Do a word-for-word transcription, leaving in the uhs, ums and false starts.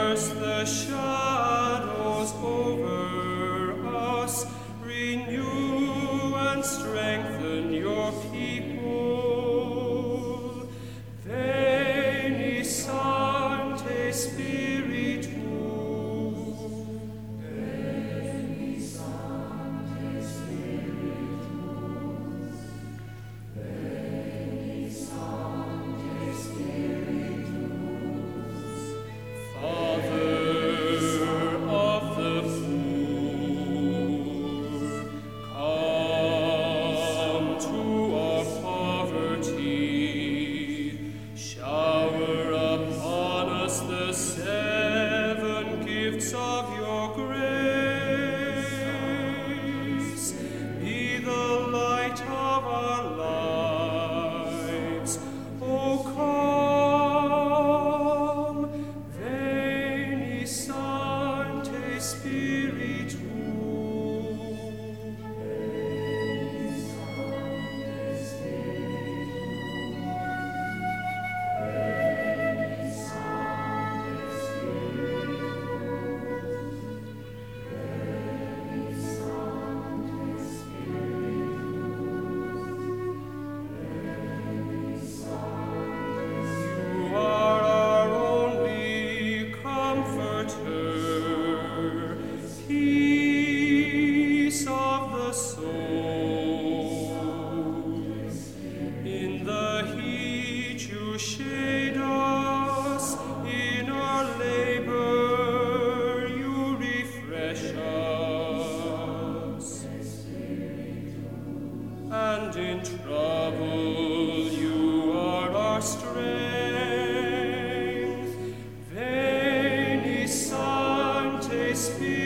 disperse the shadows over us, renew and strengthen your people. Veni Sancte Spiritus. Veni Sancte Spiritus. Veni Sancte Spiritus. Father of the poor, come to our poverty. Shower upon us the seven gifts of your grace. Be the light of our lives. O come, Veni Sancte Spiritus. Veni Sancte Spiritus. Veni Sancte Spiritus. Veni Sancte Spiritus. You are our only comforter, peace of the soul. In the heat you shade us, in our labor you refresh us, and in trouble you are our strength. Veni Sancte Spiritus.